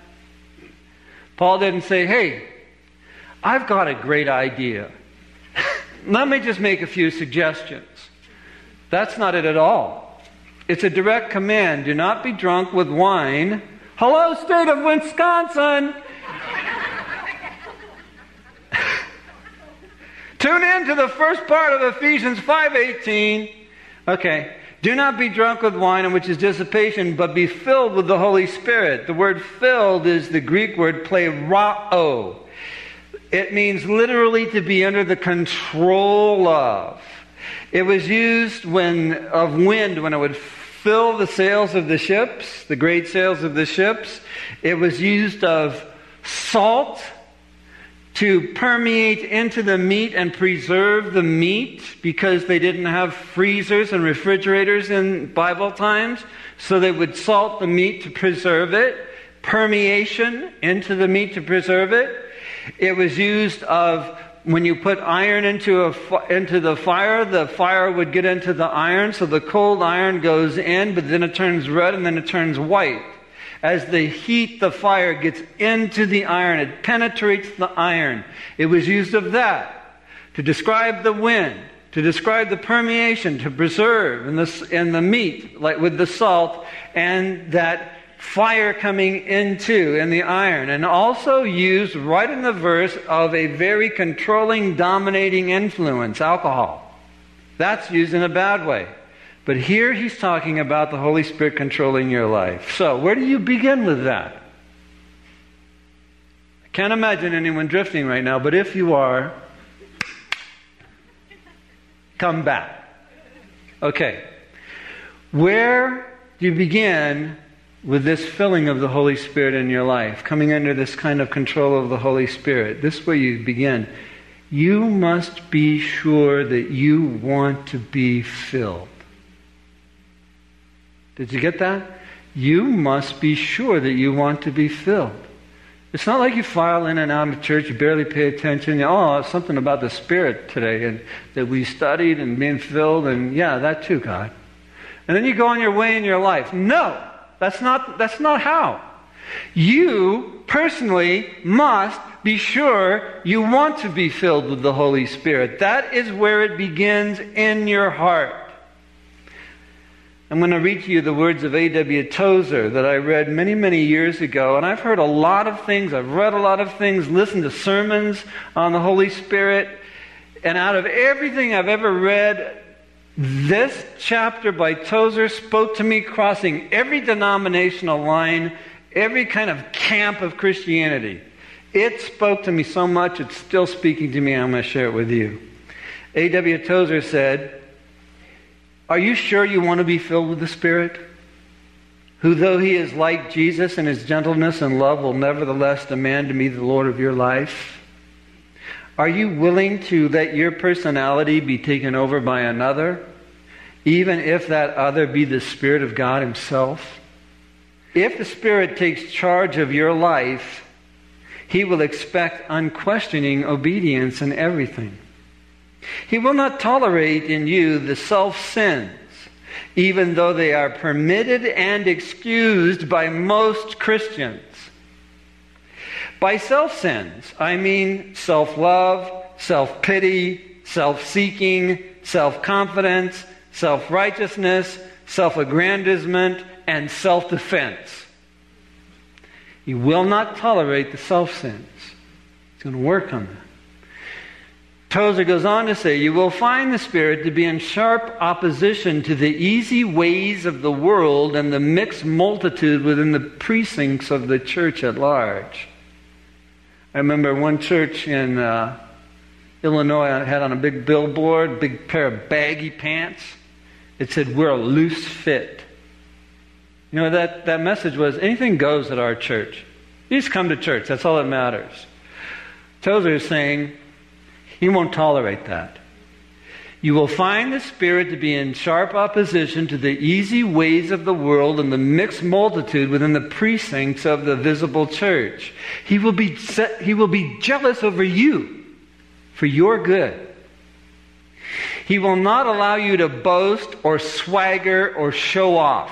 Paul didn't say, hey, I've got a great idea. Let me just make a few suggestions. That's not it at all. It's a direct command. Do not be drunk with wine. Hello, state of Wisconsin! Tune in to the first part of Ephesians 5:18. Okay. Do not be drunk with wine, in which is dissipation, but be filled with the Holy Spirit. The word filled is the Greek word plerao. It means literally to be under the control of. It was used of wind when it would fill the sails of the ships, the great sails of the ships. It was used of salt to permeate into the meat and preserve the meat, because they didn't have freezers and refrigerators in Bible times, so they would salt the meat to preserve it. Permeation into the meat to preserve it. It was used of when you put iron into the fire would get into the iron, so the cold iron goes in, but then it turns red and then it turns white. As the heat, the fire gets into the iron, it penetrates the iron. It was used of that to describe the wind, to describe the permeation, to preserve in the meat, like with the salt, and that fire coming into in the iron. And also used right in the verse of a very controlling, dominating influence, alcohol. That's used in a bad way. But here he's talking about the Holy Spirit controlling your life. So, where do you begin with that? I can't imagine anyone drifting right now, but if you are, come back. Okay. Where do you begin with this filling of the Holy Spirit in your life? Coming under this kind of control of the Holy Spirit. This is where you begin. You must be sure that you want to be filled. Did you get that? You must be sure that you want to be filled. It's not like you file in and out of church, you barely pay attention. Oh, something about the Spirit today, and that we studied and being filled, and yeah, that too, God. And then you go on your way in your life. No, that's not how. You personally must be sure you want to be filled with the Holy Spirit. That is where it begins, in your heart. I'm going to read to you the words of A.W. Tozer that I read many, many years ago. And I've heard a lot of things. I've read a lot of things, listened to sermons on the Holy Spirit. And out of everything I've ever read, this chapter by Tozer spoke to me, crossing every denominational line, every kind of camp of Christianity. It spoke to me so much, it's still speaking to me. I'm going to share it with you. A.W. Tozer said, "Are you sure you want to be filled with the Spirit? Who, though He is like Jesus in His gentleness and love, will nevertheless demand to be the Lord of your life? Are you willing to let your personality be taken over by another, even if that other be the Spirit of God Himself? If the Spirit takes charge of your life, He will expect unquestioning obedience in everything. He will not tolerate in you the self-sins, even though they are permitted and excused by most Christians. By self-sins, I mean self-love, self-pity, self-seeking, self-confidence, self-righteousness, self-aggrandizement, and self-defense. He will not tolerate the self-sins. He's going to work on that. Tozer goes on to say, you will find the Spirit to be in sharp opposition to the easy ways of the world and the mixed multitude within the precincts of the church at large. I remember one church in Illinois had on a big billboard, big pair of baggy pants. It said, we're a loose fit. You know, that message was, anything goes at our church. You just come to church, that's all that matters. Tozer is saying, he won't tolerate that. You will find the Spirit to be in sharp opposition to the easy ways of the world and the mixed multitude within the precincts of the visible church. He will be jealous over you for your good. He will not allow you to boast or swagger or show off.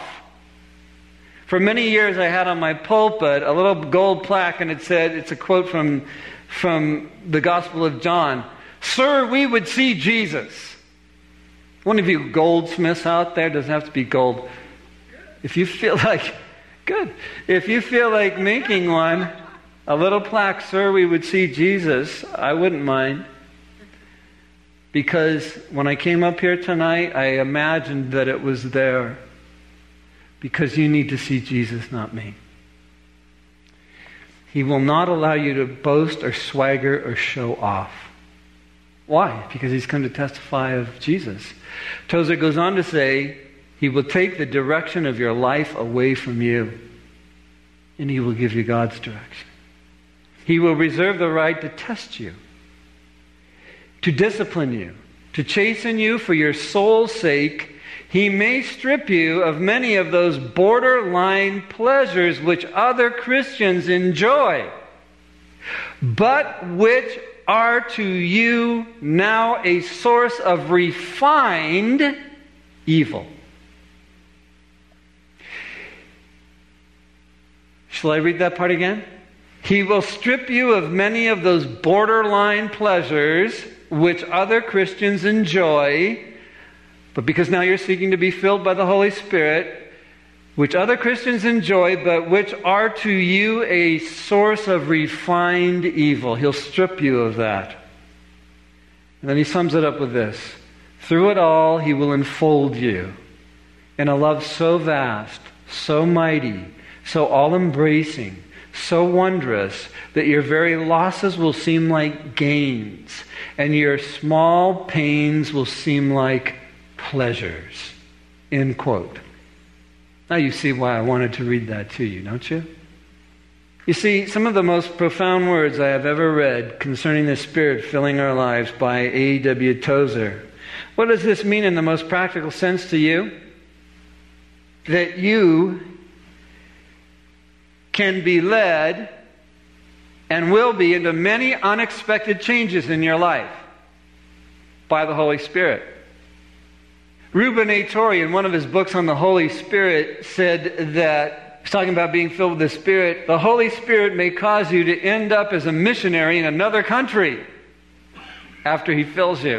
For many years I had on my pulpit a little gold plaque, and it said, it's a quote from the Gospel of John, "Sir, we would see Jesus." One of you goldsmiths out there, doesn't have to be gold. If you feel like, good. If you feel like making one, a little plaque, "Sir, we would see Jesus," I wouldn't mind. Because when I came up here tonight, I imagined that it was there. Because you need to see Jesus, not me. He will not allow you to boast or swagger or show off. Why? Because he's come to testify of Jesus. Tozer goes on to say, he will take the direction of your life away from you, and he will give you God's direction. He will reserve the right to test you, to discipline you, to chasten you for your soul's sake. He may strip you of many of those borderline pleasures which other Christians enjoy, but which are to you now a source of refined evil. Shall I read that part again? He will strip you of many of those borderline pleasures which other Christians enjoy, but because now you're seeking to be filled by the Holy Spirit, which other Christians enjoy, but which are to you a source of refined evil. He'll strip you of that. And then he sums it up with this. Through it all, he will enfold you in a love so vast, so mighty, so all-embracing, so wondrous, that your very losses will seem like gains, and your small pains will seem like pleasures. End quote. Now you see why I wanted to read that to you, don't you? You see, some of the most profound words I have ever read concerning the Spirit filling our lives by A.W. Tozer. What does this mean in the most practical sense to you? That you can be led and will be into many unexpected changes in your life by the Holy Spirit. Reuben A. Torrey, in one of his books on the Holy Spirit, said that, he's talking about being filled with the Spirit, the Holy Spirit may cause you to end up as a missionary in another country after he fills you.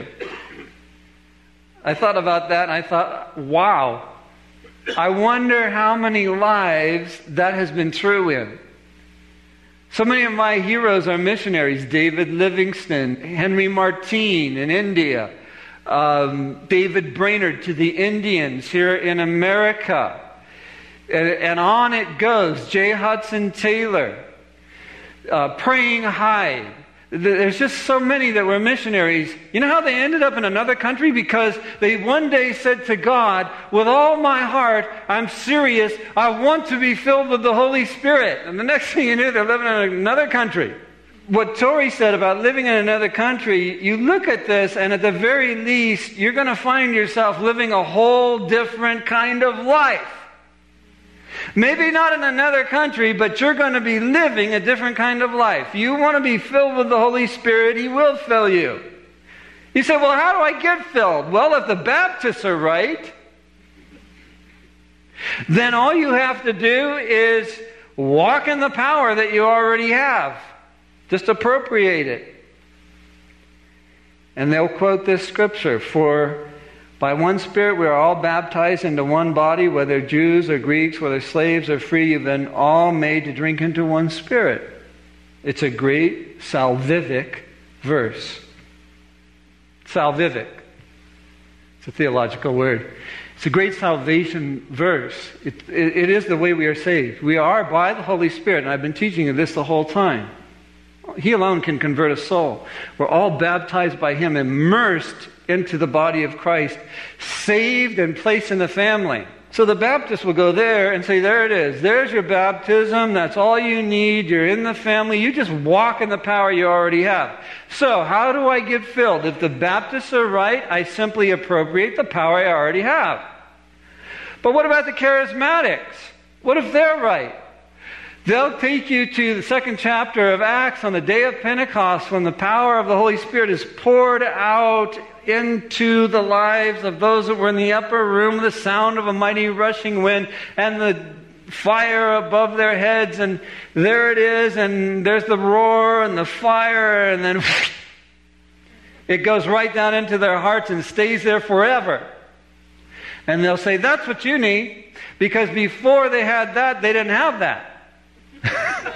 I thought about that and I thought, wow, I wonder how many lives that has been true in. So many of my heroes are missionaries. David Livingstone, Henry Martyn in India, David Brainerd to the Indians here in America. And on it goes. J. Hudson Taylor, Praying Hyde. There's just so many that were missionaries. You know how they ended up in another country? Because they one day said to God, with all my heart, I'm serious, I want to be filled with the Holy Spirit. And the next thing you knew, they're living in another country. What Torrey said about living in another country, you look at this and at the very least, you're going to find yourself living a whole different kind of life. Maybe not in another country, but you're going to be living a different kind of life. You want to be filled with the Holy Spirit, He will fill you. You say, well, how do I get filled? Well, if the Baptists are right, then all you have to do is walk in the power that you already have. Just appropriate it. And they'll quote this scripture, for by one Spirit we are all baptized into one body, whether Jews or Greeks, whether slaves or free, you've been all made to drink into one Spirit. It's a great salvific verse. Salvific. It's a theological word. It's a great salvation verse. It is the way we are saved. We are by the Holy Spirit, and I've been teaching you this the whole time. He alone can convert a soul. We're all baptized by Him, immersed into the body of Christ, saved and placed in the family. So the Baptists will go there and say, there it is. There's your baptism. That's all you need. You're in the family. You just walk in the power you already have. So how do I get filled? If the Baptists are right, I simply appropriate the power I already have. But what about the charismatics? What if they're right? They'll take you to the second chapter of Acts on the day of Pentecost, when the power of the Holy Spirit is poured out into the lives of those that were in the upper room, the sound of a mighty rushing wind and the fire above their heads, and there it is, and there's the roar and the fire, and then it goes right down into their hearts and stays there forever. And they'll say, that's what you need, because before they had that, they didn't have that.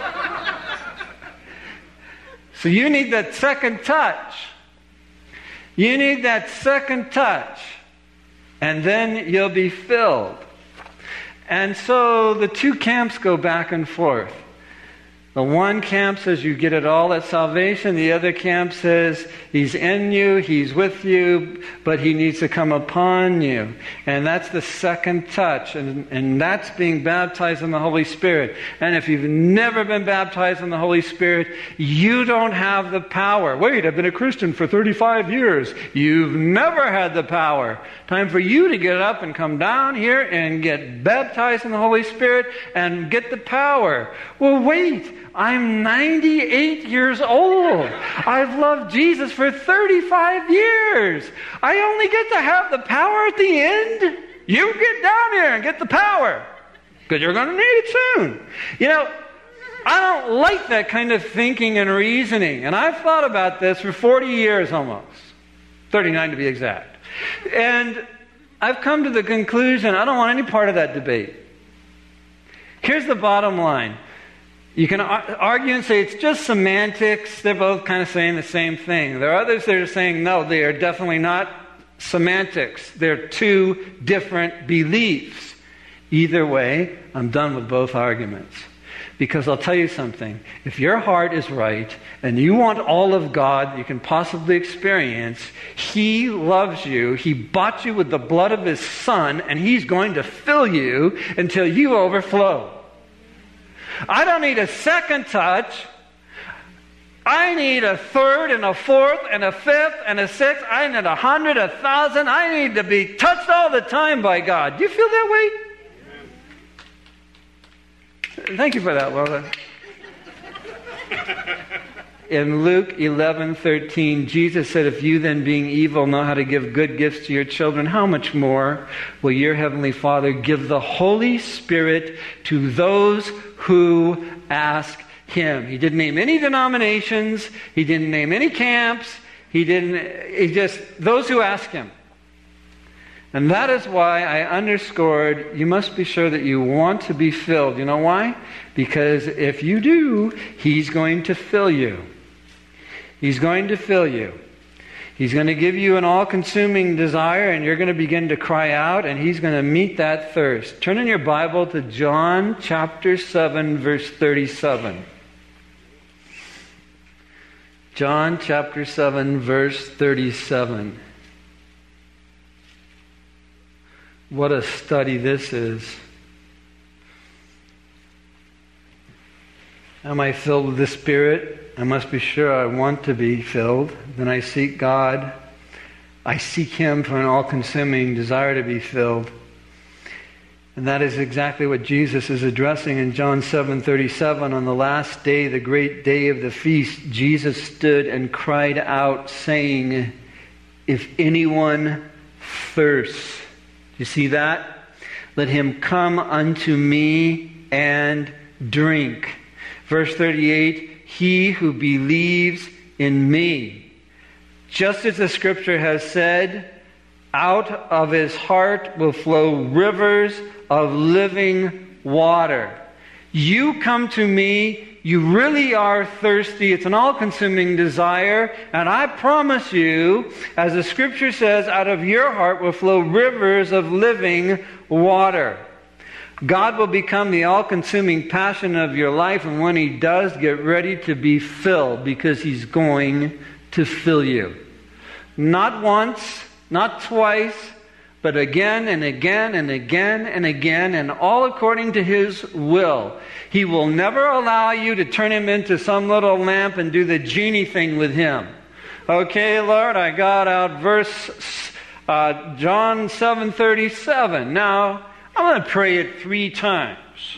So you need that second touch. You need that second touch, and then you'll be filled. And so the two camps go back and forth. The one camp says you get it all at salvation. The other camp says He's in you, He's with you, but He needs to come upon you. And that's the second touch. And that's being baptized in the Holy Spirit. And if you've never been baptized in the Holy Spirit, you don't have the power. Wait, I've been a Christian for 35 years. You've never had the power. Time for you to get up and come down here and get baptized in the Holy Spirit and get the power. Well, wait. I'm 98 years old. I've loved Jesus for 35 years. I only get to have the power at the end. You get down here and get the power, because you're going to need it soon. You know, I don't like that kind of thinking and reasoning. And I've thought about this for 40 years almost. 39 to be exact. And I've come to the conclusion I don't want any part of that debate. Here's the bottom line. You can argue and say it's just semantics. They're both kind of saying the same thing. There are others that are saying, no, they are definitely not semantics. They're two different beliefs. Either way, I'm done with both arguments. Because I'll tell you something. If your heart is right and you want all of God you can possibly experience, He loves you. He bought you with the blood of His Son, and He's going to fill you until you overflow. I don't need a second touch. I need a third and a fourth and a fifth and a sixth. I need 100, 1,000. I need to be touched all the time by God. Do you feel that way? Thank you for that, Lola. In Luke 11:13, Jesus said, if you then being evil know how to give good gifts to your children, how much more will your Heavenly Father give the Holy Spirit to those who ask Him? He didn't name any denominations. He didn't name any camps. He just, those who ask Him. And that is why I underscored, you must be sure that you want to be filled. You know why? Because if you do, He's going to fill you. He's going to fill you. He's going to give you an all-consuming desire, and you're going to begin to cry out, and He's going to meet that thirst. Turn in your Bible to John chapter 7, verse 37. John chapter 7, verse 37. What a study this is. Am I filled with the Spirit? I must be sure I want to be filled. Then I seek God. I seek Him for an all-consuming desire to be filled. And that is exactly what Jesus is addressing in John 7:37. On the last day, the great day of the feast, Jesus stood and cried out, saying, if anyone thirsts, you see that? Let him come unto me and drink. Verse 38, he who believes in me, just as the Scripture has said, out of his heart will flow rivers of living water. You come to me, you really are thirsty. It's an all-consuming desire. And I promise you, as the Scripture says, out of your heart will flow rivers of living water. God will become the all-consuming passion of your life. And when He does, get ready to be filled, because He's going to fill you. Not once, not twice, but again and again and again and again, and all according to His will. He will never allow you to turn Him into some little lamp and do the genie thing with Him. Okay, Lord, I got out John 7:37. Now, I'm going to pray it 3 times.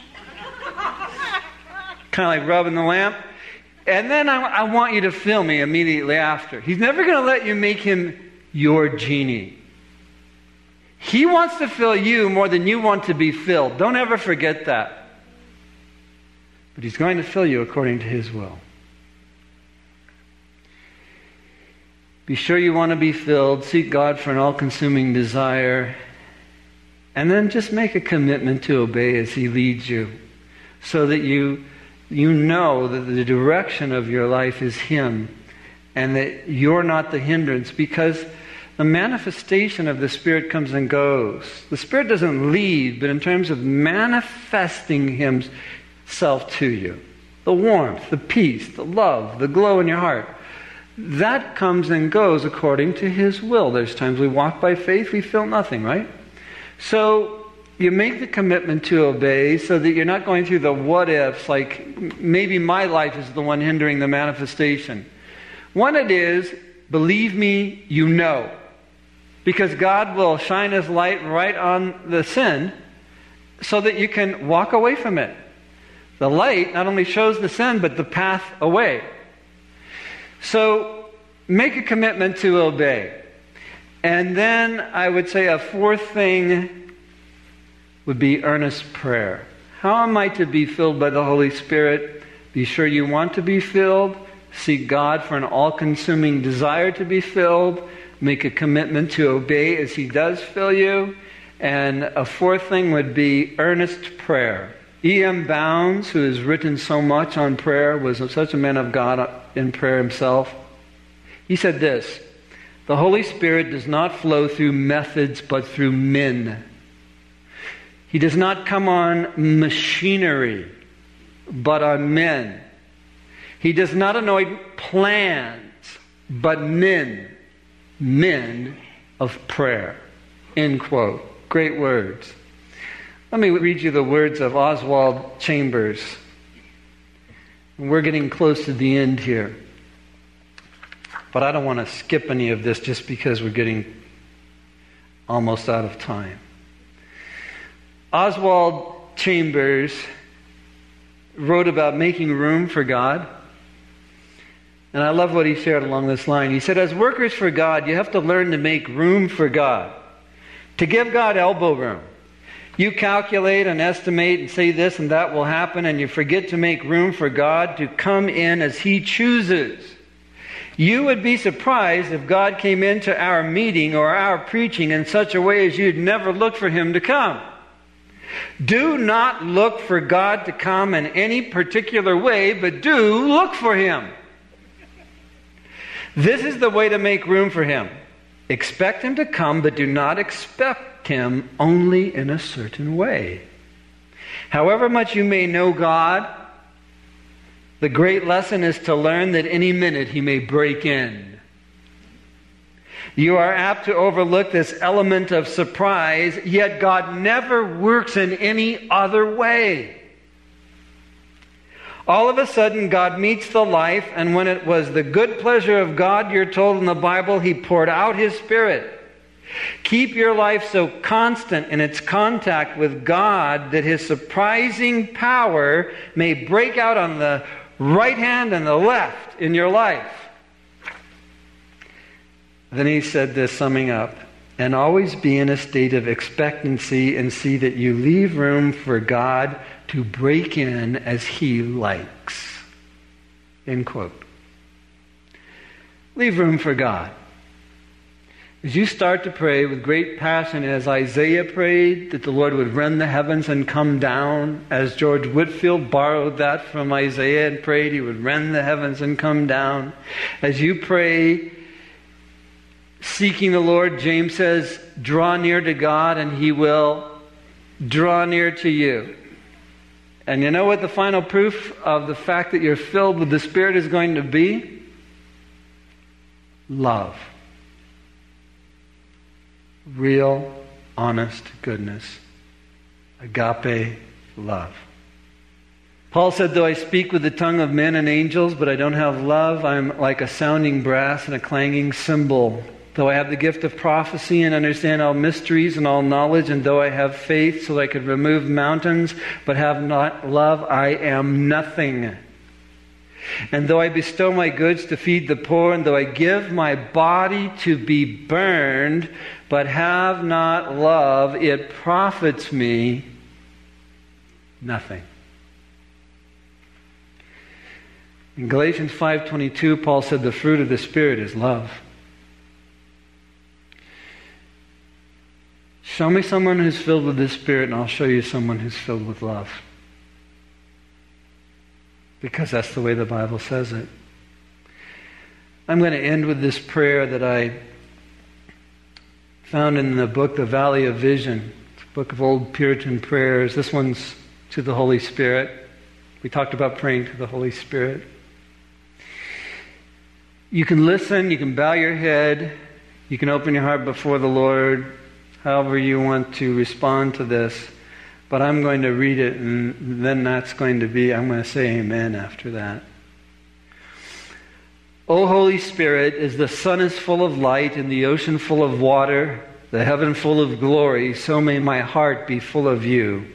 Kind of like rubbing the lamp. And then I want you to fill me immediately after. He's never going to let you make Him your genie. He wants to fill you more than you want to be filled. Don't ever forget that. But He's going to fill you according to His will. Be sure you want to be filled. Seek God for an all-consuming desire. And then just make a commitment to obey as He leads you, so that you know that the direction of your life is Him, and that you're not the hindrance, because the manifestation of the Spirit comes and goes. The Spirit doesn't leave, but in terms of manifesting Himself to you, the warmth, the peace, the love, the glow in your heart, that comes and goes according to His will. There's times we walk by faith, we feel nothing, right? So you make the commitment to obey so that you're not going through the what ifs, like maybe my life is the one hindering the manifestation. When it is, believe me, you know. Because God will shine His light right on the sin so that you can walk away from it. The light not only shows the sin, but the path away. So make a commitment to obey. And then I would say a fourth thing would be earnest prayer. How am I to be filled by the Holy Spirit? Be sure you want to be filled. Seek God for an all-consuming desire to be filled. Make a commitment to obey as He does fill you. And a fourth thing would be earnest prayer. E.M. Bounds, who has written so much on prayer, was such a man of God in prayer himself. He said this: the Holy Spirit does not flow through methods, but through men. He does not come on machinery, but on men. He does not anoint plans, but men of prayer. End quote. Great words. Let me read you the words of Oswald Chambers. We're getting close to the end here. But I don't want to skip any of this just because we're getting almost out of time. Oswald Chambers wrote about making room for God. And I love what he shared along this line. He said, as workers for God, you have to learn to make room for God. To give God elbow room. You calculate and estimate and say this and that will happen, and you forget to make room for God to come in as He chooses. You would be surprised if God came into our meeting or our preaching in such a way as you'd never look for Him to come. Do not look for God to come in any particular way, but do look for Him. This is the way to make room for Him. Expect Him to come, but do not expect Him only in a certain way. However much you may know God, the great lesson is to learn that any minute He may break in. You are apt to overlook this element of surprise, yet God never works in any other way. All of a sudden, God meets the life, and when it was the good pleasure of God, you're told in the Bible, He poured out His Spirit. Keep your life so constant in its contact with God that His surprising power may break out on the right hand and the left in your life. Then he said this, summing up, and always be in a state of expectancy and see that you leave room for God to break in as He likes. End quote. Leave room for God. As you start to pray with great passion, as Isaiah prayed, that the Lord would rend the heavens and come down, as George Whitefield borrowed that from Isaiah and prayed He would rend the heavens and come down. As you pray, seeking the Lord, James says, draw near to God and He will draw near to you. And you know what the final proof of the fact that you're filled with the Spirit is going to be? Love. Real, honest goodness. Agape love. Paul said, though I speak with the tongue of men and angels, but I don't have love, I'm like a sounding brass and a clanging cymbal. Though I have the gift of prophecy and understand all mysteries and all knowledge, and though I have faith so that I could remove mountains, but have not love, I am nothing. And though I bestow my goods to feed the poor, and though I give my body to be burned, but have not love, it profits me nothing. In Galatians 5:22, Paul said the fruit of the Spirit is love. Show me someone who's filled with the Spirit, and I'll show you someone who's filled with love. Because that's the way the Bible says it. I'm going to end with this prayer that I found in the book, The Valley of Vision. It's a book of old Puritan prayers. This one's to the Holy Spirit. We talked about praying to the Holy Spirit. You can listen, you can bow your head, you can open your heart before the Lord, however you want to respond to this. But I'm going to read it, and then I'm going to say amen after that. O Holy Spirit, as the sun is full of light and the ocean full of water, the heaven full of glory, so may my heart be full of you.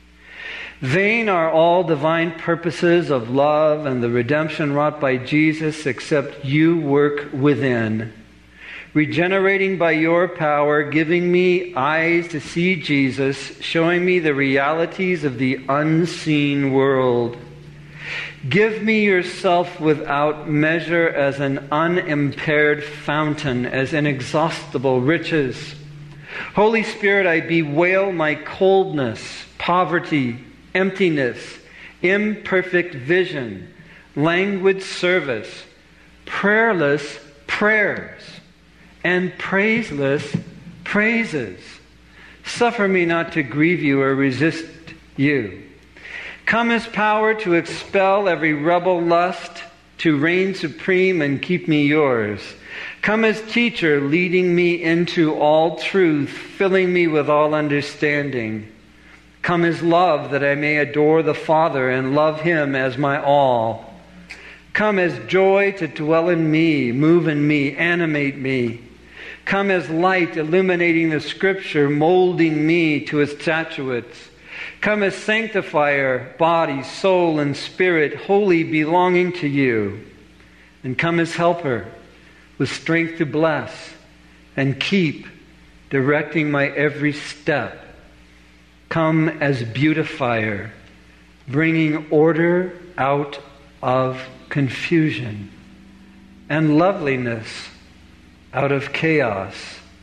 Vain are all divine purposes of love and the redemption wrought by Jesus, except you work within, regenerating by your power, giving me eyes to see Jesus, showing me the realities of the unseen world. Give me yourself without measure as an unimpaired fountain, as inexhaustible riches. Holy Spirit, I bewail my coldness, poverty, emptiness, imperfect vision, languid service, prayerless prayers, and praiseless praises. Suffer me not to grieve you or resist you. Come as power to expel every rebel lust, to reign supreme and keep me yours. Come as teacher, leading me into all truth, filling me with all understanding. Come as love, that I may adore the Father and love Him as my all. Come as joy to dwell in me, move in me, animate me. Come as light, illuminating the Scripture, molding me to its statutes. Come as sanctifier, body, soul, and spirit, wholly belonging to you. And come as helper, with strength to bless and keep, directing my every step. Come as beautifier, bringing order out of confusion and loveliness out of chaos.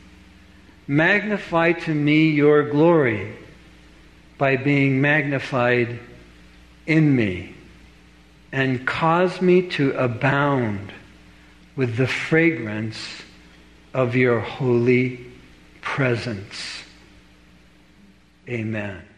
Magnify to me your glory by being magnified in me, and cause me to abound with the fragrance of your holy presence. Amen.